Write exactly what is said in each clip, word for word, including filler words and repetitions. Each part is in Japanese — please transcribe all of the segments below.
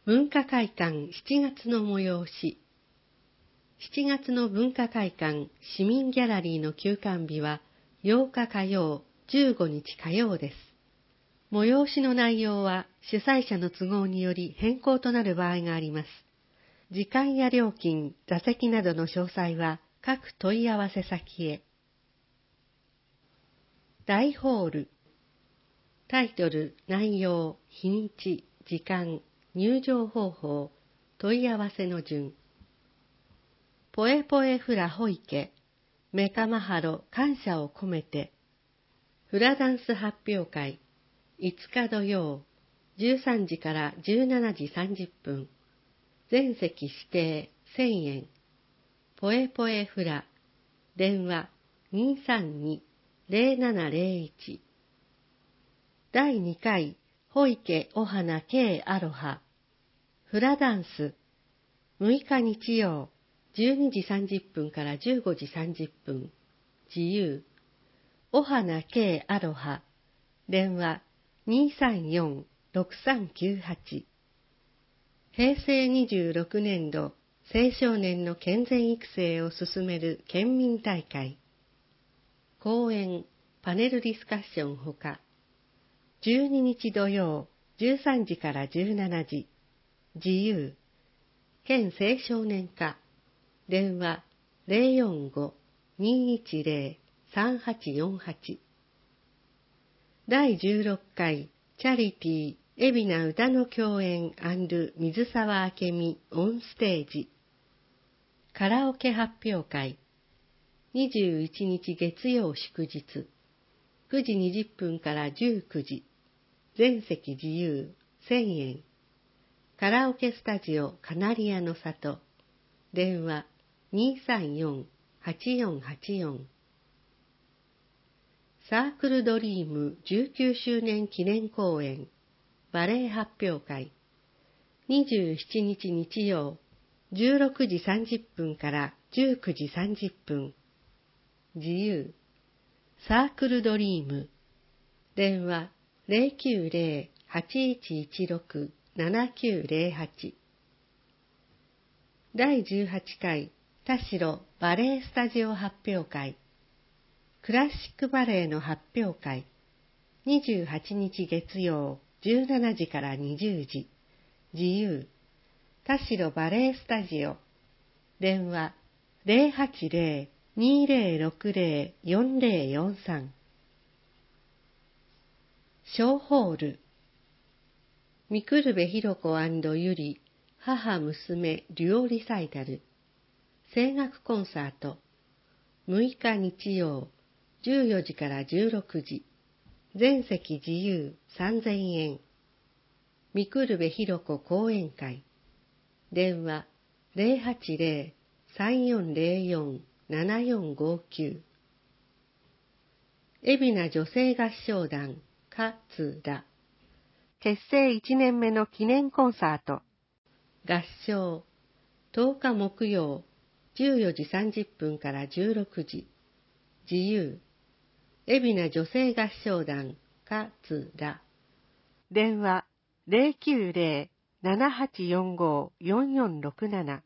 文化会館しちがつの催し。しちがつの文化会館市民ギャラリーの休館日はようか火曜、じゅうごにち火曜です。催しの内容は主催者の都合により変更となる場合があります。時間や料金、座席などの詳細は各問い合わせ先へ。大ホール。タイトル、内容、日にち、時間、入場方法、問い合わせの順。ポエポエフラホイケ、メカマハロ感謝を込めて。フラダンス発表会、いつか土曜、じゅうさんじからじゅうしちじさんじゅっぷん。全席指定せんえん。ポエポエフラ。電話にさんに ゼロななゼロいち。だいにかいホイケおはな K アロハ。フラダンス。むいか日曜、じゅうにじさんじゅっぷんからじゅうごじさんじゅっぷん。自由。おはな K アロハ。電話にさんよん ろくさんきゅうはち。へいせいにじゅうろくねんど青少年の健全育成を進める県民大会。講演、パネルディスカッションほか、じゅうににち土曜、じゅうさんじからじゅうしちじ、自由、県青少年課、電話ゼロよんご にいちゼロ さんはちよんはち。だいじゅうろっかいチャリティー海老名歌の共演&水沢明美オンステージ。カラオケ発表会。にじゅういちにち月曜祝日。くじにじゅっぷんからじゅうくじ。全席自由せんえん。カラオケスタジオカナリアの里。電話にさんよん はちよんはちよん。サークルドリームじゅうきゅうしゅうねん記念公演バレエ発表会。にじゅうしちにち日曜、じゅうろくじさんじゅっぷんからじゅうくじさんじゅっぷん。自由。サークルドリーム。電話ゼロきゅうゼロ はちいちいちろく ななきゅうゼロはち。だいじゅうはちかい田代バレエスタジオ発表会。クラシックバレエの発表会。にじゅうはちにち月曜、じゅうしちじからにじゅうじ。自由。田代バレエスタジオ。電話ゼロはちゼロ にゼロろくゼロ よんゼロよんさん。小ホール。三久留部弘子&ゆり母娘デュオリサイタル。声楽コンサート。むいか日曜、じゅうよじからじゅうろくじ。全席自由さんぜんえん。三久留部弘子講演会。電話ゼロはちゼロ さんよんゼロよん ななよんごきゅう。海老名女性合唱団かつら。結成いちねんめの記念コンサート。合唱。とおか木曜、じゅうよじさんじゅっぷんからじゅうろくじ。自由。海老名女性合唱団かつら。電話ゼロきゅうゼロ ななはちよんご よんよんろくなな。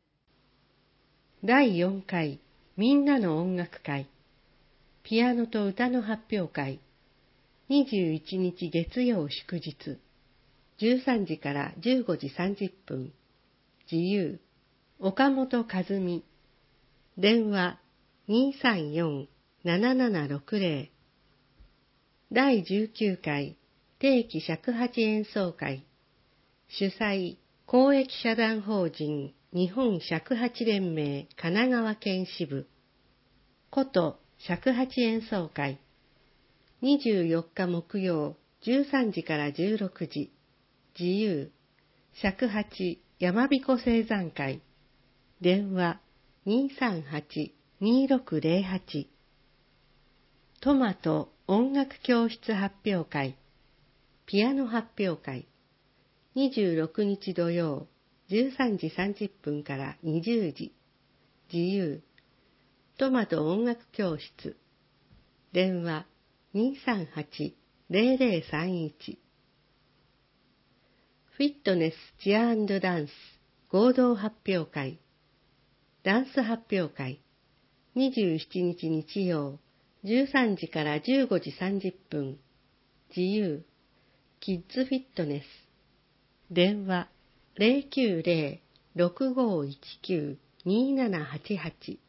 だいよんかいみんなの音楽会。ピアノと歌の発表会。にじゅういちにち月曜祝日。じゅうさんじからじゅうごじさんじゅっぷん。自由。岡本和美。電話にさんよん ななななろくゼロ。だいじゅうきゅうかい定期尺八演奏会。主催公益社団法人日本尺八連盟神奈川県支部。こと尺八演奏会。にじゅうよっか木曜、じゅうさんじからじゅうろくじ。自由。尺八山彦青山会。電話にさんはち にろくゼロはち。トマト音楽教室発表会。ピアノ発表会。にじゅうろくにち土曜、じゅうさんじさんじゅっぷんからにじゅうじ。自由。トマト音楽教室。電話にさんはち ゼロゼロさんいち。 フィットネスチア&ダンス合同発表会、ダンス発表会、にじゅうしちにち日曜、じゅうさんじからじゅうごじさんじゅっぷん、自由、キッズフィットネス、電話 ゼロきゅうゼロ ろくごいちきゅう にーななはちはち。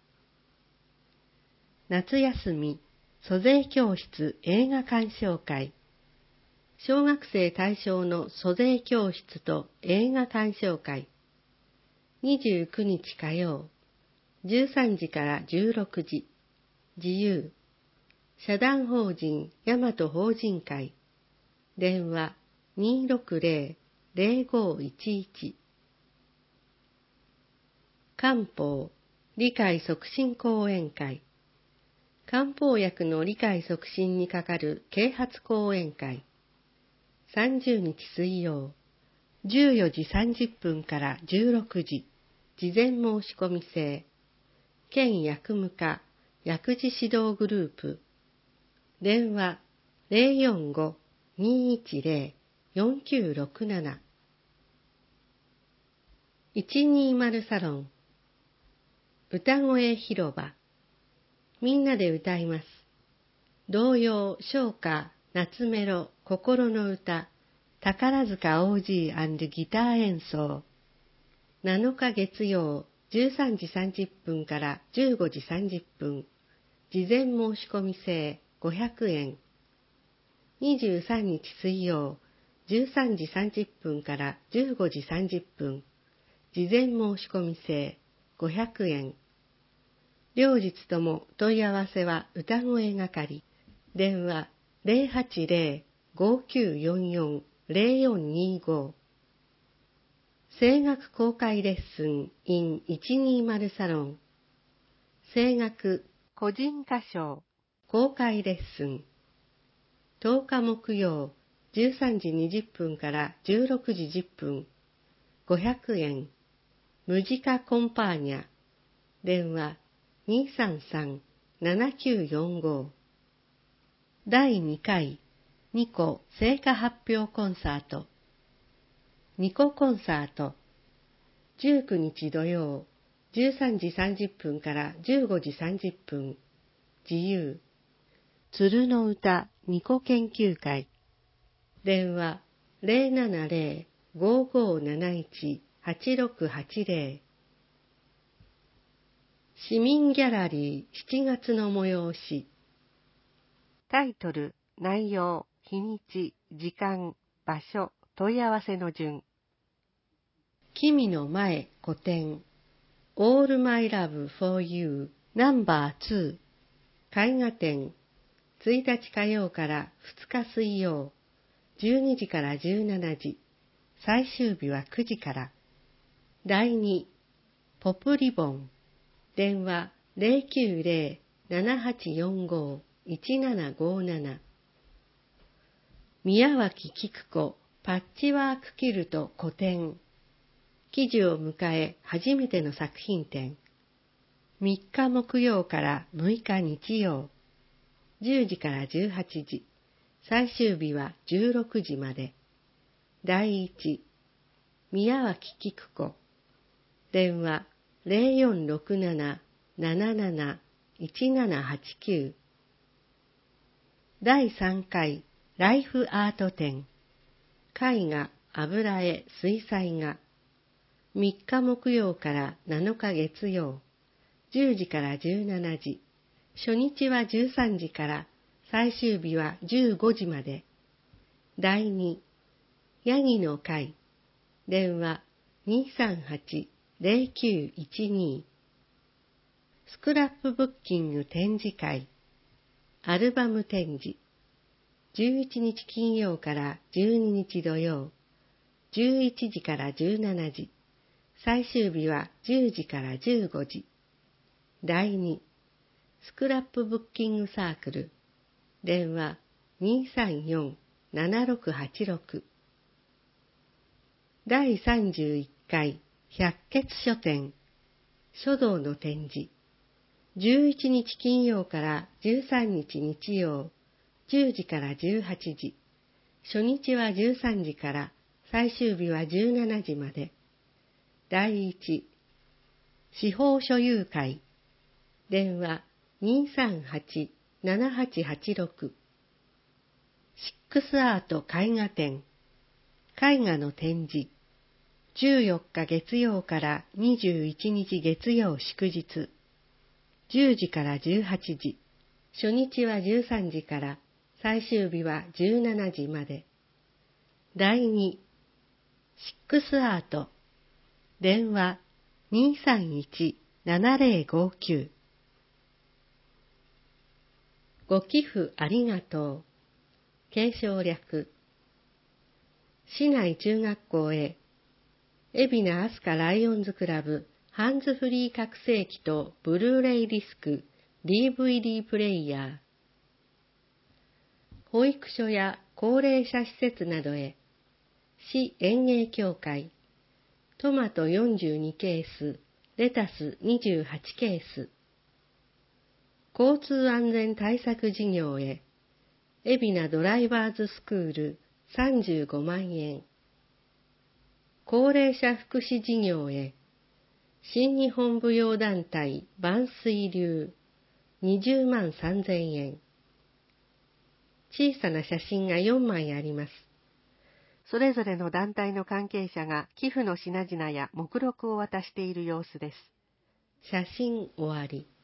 夏休み、租税教室映画鑑賞会、小学生対象の租税教室と映画鑑賞会、にじゅうくにち火曜、じゅうさんじからじゅうろくじ、自由、社団法人大和法人会、電話 にーろくゼロ ゼロごいちいち。漢方理解促進講演会、漢方薬の理解促進にかかる啓発講演会、さんじゅうにち水曜、じゅうよじさんじゅっぷんからじゅうろくじ、事前申し込み制、県薬務課薬事指導グループ、電話 ゼロよんご にーいちゼロ よんきゅうろくなな。いちにーまるサロン、歌声広場、みんなで歌います。童謡、唱歌、夏メロ、心の歌、宝塚 オージー& ギター演奏。なのか月曜、じゅうさんじさんじゅっぷんからじゅうごじさんじゅっぷん、事前申し込み制ごひゃくえん。にじゅうさんにち水曜、じゅうさんじさんじゅっぷんからじゅうごじさんじゅっぷん、事前申し込み制ごひゃくえん。両日とも問い合わせは歌声係、電話 ゼロはちゼロ ごきゅうよんよん ゼロよんにご。声楽公開レッスン in いちにーまるサロン、声楽個人歌唱公開レッスン、とおか木曜、じゅうさんじにじゅっぷんからじゅうろくじじゅっぷん、ごひゃくえん、ムジカコンパーニャ、電話 にーさんさん ななきゅうよんご。だいにかいニコ聖歌発表コンサート、ニココンサート、じゅうくにち土曜、じゅうさんじさんじゅっぷんからじゅうごじさんじゅっぷん、自由、鶴の歌ニコ研究会、電話 ゼロななゼロ ごごなないち はちろくはちゼロ。市民ギャラリーしちがつの催し、タイトル、内容、日にち、時間、場所、問い合わせの順。君の前個展 All My Love for You ナンバーツー、絵画展、ついたち火曜からふつか水曜、じゅうにじからじゅうしちじ、最終日はくじから。だいに、ポプリボン、電話 ゼロきゅうゼロ ななはちよんご いちななごなな。宮脇菊子パッチワークキルト個展、喜寿を迎え初めての作品展。みっか木曜からむいか日曜、じゅうじからじゅうはちじ、最終日はじゅうろくじまで。だいいち、宮脇菊子、電話 ゼロよんろくなな なななな いちななはちきゅう。だいさんかいライフアート展、絵画、油絵、水彩画。みっか木曜からなのか月曜、じゅうじからじゅうしちじ、初日はじゅうさんじから最終日はじゅうごじまで。だいに、ヤギの会、電話 にーさんはち ゼロきゅういちに。スクラップブッキング展示会、アルバム展示、じゅういちにち金曜からじゅうににち土曜、じゅういちじからじゅうしちじ、最終日はじゅうじからじゅうごじ。だいに、スクラップブッキングサークル、電話 にーさんよん ななろくはちろく。だいさんじゅういっかい百穴書店、書道の展示、じゅういちにち金曜からじゅうさんにち日曜、じゅうじからじゅうはちじ、初日はじゅうさんじから最終日はじゅうしちじまで。だいいち、司法所有会。電話にさんはち ななはちはちろく。シックスアート絵画展。絵画の展示。じゅうよっか月曜からにじゅういちにち月曜祝日。じゅうじからじゅうはちじ。初日はじゅうさんじから、最終日はじゅうしちじまで。だいに、シックスアート。電話にさんいち ななぜろごきゅう。ご寄付ありがとう。継承略。市内中学校へ、海老名アスカライオンズクラブハンズフリー拡声器とブルーレイディスク ディーブイディー プレイヤー。保育所や高齢者施設などへ、市園芸協会、トマトよんじゅうにケース、レタスにじゅうはちケース。交通安全対策事業へ、海老名ドライバーズスクールさんじゅうごまんえん。高齢者福祉事業へ、新日本舞踊団体万水流にじゅうまんさんぜんえん。小さな写真がよんまいあります。それぞれの団体の関係者が寄付の品々や目録を渡している様子です。写真終わり。